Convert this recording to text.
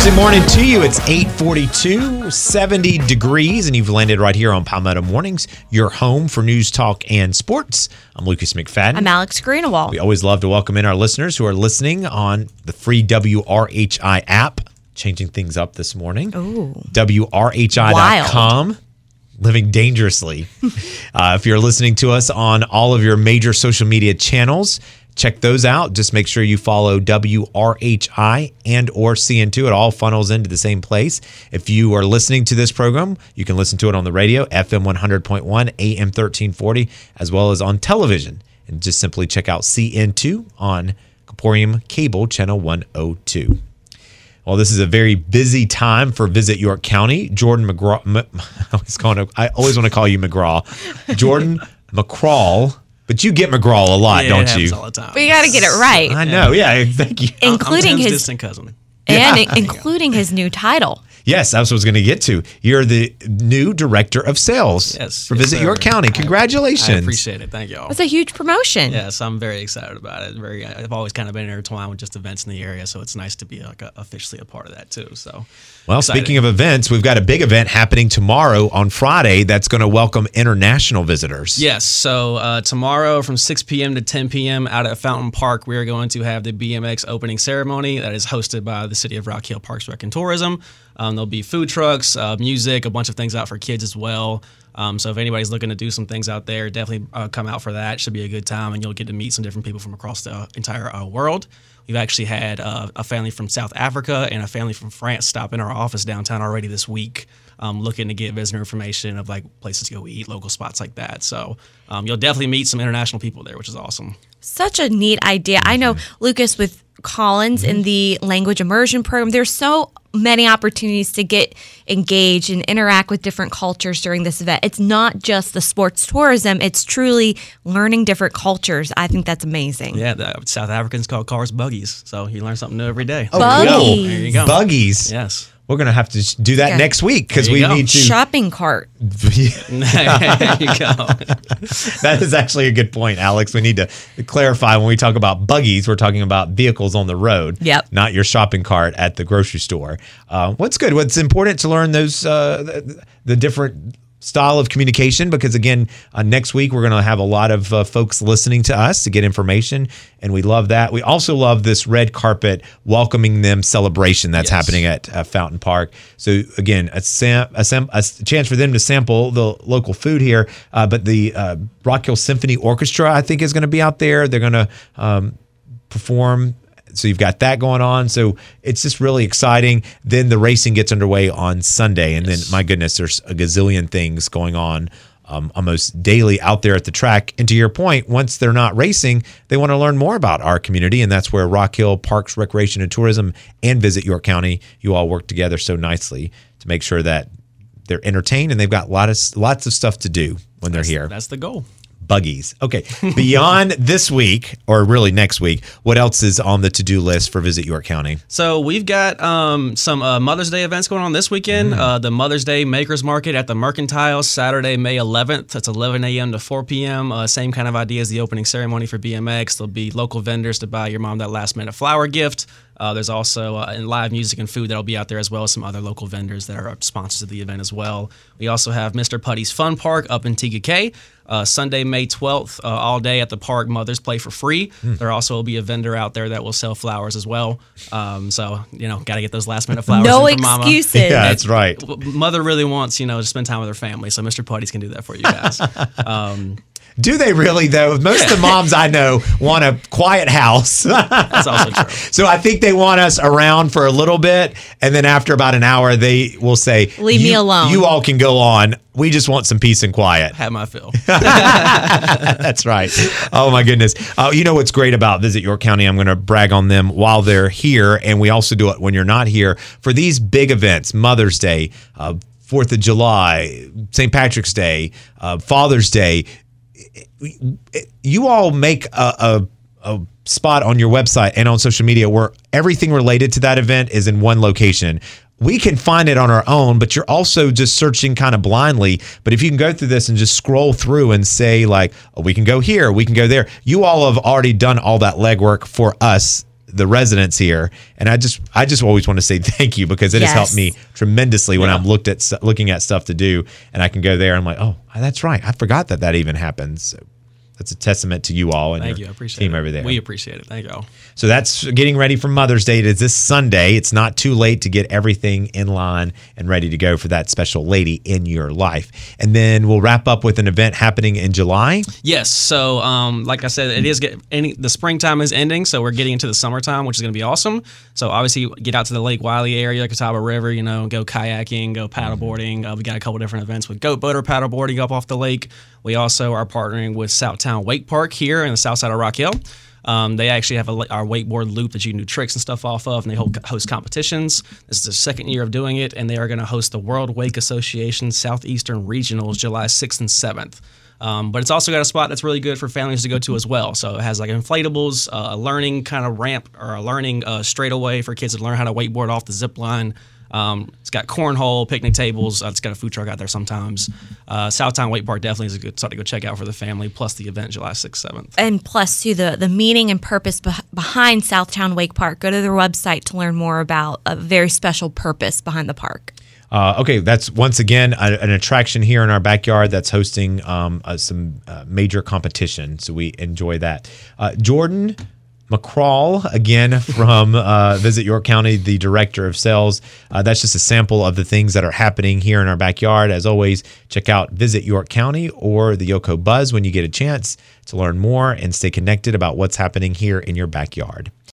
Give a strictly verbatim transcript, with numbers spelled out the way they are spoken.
Thursday morning to you. It's eight forty-two, seventy degrees, and you've landed right here on Palmetto Mornings, your home for news, talk, and sports. I'm Lucas McFadden. I'm Alex Greenawalt. We always love to welcome in our listeners who are listening on the free W R H I app. Changing things up this morning. Ooh. W R H I dot com. Living dangerously. uh, if you're listening to us on all of your major social media channels, check those out. Just make sure you follow W R H I and or C N two. It all funnels into the same place. If you are listening to this program, you can listen to it on the radio, F M one hundred point one, A M thirteen forty, as well as on television. And just simply check out C N two on Caporium Cable, channel one oh two. Well, this is a very busy time for Visit York County. Jordan McGraw, M- I always, call him, I always want to call you McGraw. Jordan McCrawl. But you get McGraw a lot, yeah, don't it happens you? all the time. But you got to get it right. I know, yeah, thank you. Including I'm Tim's his distant cousin. and Yeah. including his new title. Yes, that's what I was going to get to. You're the new director of sales Yes, for yes, Visit sir. York County. Congratulations. I appreciate it. Thank y'all. That's a huge promotion. Yes, I'm very excited about it. Very, I've always kind of been intertwined with just events in the area, so it's nice to be like a, officially a part of that too. So, Well, excited. speaking of events, we've got a big event happening tomorrow on Friday that's going to welcome international visitors. Yes, so uh, tomorrow from six p.m. to ten p.m. out at Fountain Park, we are going to have the B M X opening ceremony that is hosted by the City of Rock Hill Parks, Rec, and Tourism. Um, there'll be food trucks, uh, music, a bunch of things out for kids as well. Um, so if anybody's looking to do some things out there, definitely uh, come out for that. Should be a good time, and you'll get to meet some different people from across the entire uh, world. We've actually had uh, a family from South Africa and a family from France stop in our office downtown already this week, um, looking to get visitor information of like places to go eat, local spots like that. So um, you'll definitely meet some international people there, which is awesome. Such a neat idea. I know, Lucas, with Collins in the language immersion program, there's so many opportunities to get engaged and interact with different cultures during this event. It's not just the sports tourism, it's truly learning different cultures. I think that's amazing. Yeah, the South Africans call cars buggies, so you learn something new every day. Oh, Buggies. There you go. Buggies. Yes. We're going to have to do that Okay. next week because There we you go. need to. Shopping cart. There you go. That is actually a good point, Alex. We need to clarify when we talk about buggies, we're talking about vehicles on the road, Yep. not your shopping cart at the grocery store. Uh, what's good? What's important to learn those uh, the, the different style of communication because again, uh, next week we're going to have a lot of uh, folks listening to us to get information, and we love that. We also love this red carpet welcoming them celebration that's Yes. happening at uh, Fountain Park. So again, a, sam- a, sam- a chance for them to sample the local food here, uh, but the uh, Rock Hill Symphony Orchestra, I think, is going to be out there. They're going to um, perform. So you've got that going on. So it's just really exciting. Then the racing gets underway on Sunday. And Yes. then, my goodness, there's a gazillion things going on um, almost daily out there at the track. And to your point, once they're not racing, they want to learn more about our community. And that's where Rock Hill Parks, Recreation, and Tourism and Visit York County, you all work together so nicely to make sure that they're entertained and they've got lots of, lots of stuff to do when they're That's, here. that's the goal. Buggies. Okay. Beyond this week, or really next week, what else is on the to-do list for Visit York County? So we've got um, some uh, Mother's Day events going on this weekend. Uh, the Mother's Day Makers Market at the Mercantile, Saturday, May eleventh. That's eleven a.m. to four p.m. Uh, same kind of idea as the opening ceremony for B M X. There'll be local vendors to buy your mom that last-minute flower gift. Uh, there's also uh, and live music and food that'll be out there, as well as some other local vendors that are sponsors of the event as well. We also have Mister Putty's Fun Park up in T G K. Uh, Sunday, May twelfth, uh, all day at the park, mothers play for free. Hmm. There also will be a vendor out there that will sell flowers as well. Um, so, you know, got to get those last minute flowers No in for mama. excuses. Yeah, that's right. W- Mother really wants, you know, to spend time with her family. So Mister Putty's can do that for you guys. um, Do they really, though? Most of the moms I know want a quiet house. that's also true. So I think they want us around for a little bit. And then after about an hour, they will say, Leave me "You- alone." You all can go on. We just want some peace and quiet." Have my fill. That's right. Oh, my goodness. Uh, you know what's great about Visit York County? I'm going to brag on them while they're here. And we also do it when you're not here. For these big events, Mother's Day, uh, fourth of July, Saint Patrick's Day, uh, Father's Day, you all make a, a, a spot on your website and on social media where everything related to that event is in one location. We can find it on our own, but you're also just searching kind of blindly. But if you can go through this and just scroll through and say like, oh, we can go here, we can go there. You all have already done all that legwork for us the residents here, and I just I just always want to say thank you because it Yes. has helped me tremendously when Yeah. I'm looked at st- looking at stuff to do, and I can go there and I'm like, oh, that's right, I forgot that that even happens. So that's a testament to you all and Thank your you. I appreciate team it. over there. We appreciate it. Thank you. So that's getting ready for Mother's Day. It is this Sunday. It's not too late to get everything in line and ready to go for that special lady in your life. And then we'll wrap up with an event happening in July. Yes. So, um, like I said, it is get any the springtime is ending, so we're getting into the summertime, which is going to be awesome. So, obviously, get out to the Lake Wiley area, Catawba River. You know, go kayaking, go paddleboarding. Uh, we got a couple different events with goat boat or paddleboarding up off the lake. We also are partnering with Southtown Wake Park here in the south side of Rock Hill. Um, they actually have a, our wakeboard loop that you can do tricks and stuff off of, and they hold, host competitions. This is their second year of doing it, and they are going to host the World Wake Association Southeastern Regionals July sixth and seventh. Um, but it's also got a spot that's really good for families to go to as well. So it has like inflatables, uh, a learning kind of ramp or a learning uh, straightaway for kids to learn how to wakeboard off the zip line. Um, it's got cornhole, picnic tables. Uh, it's got a food truck out there sometimes. Uh, Southtown Wake Park definitely is a good spot to go check out for the family, plus the event July sixth, seventh. And plus, too, the, the meaning and purpose beh- behind Southtown Wake Park. Go to their website to learn more about a very special purpose behind the park. Uh, okay, that's once again a, an attraction here in our backyard that's hosting um, uh, some uh, major competition. So we enjoy that. Uh, Jordan McCrawl, again from uh, Visit York County, the Director of Sales. Uh, that's just a sample of the things that are happening here in our backyard. As always, check out Visit York County or the Yoco Buzz when you get a chance to learn more and stay connected about what's happening here in your backyard.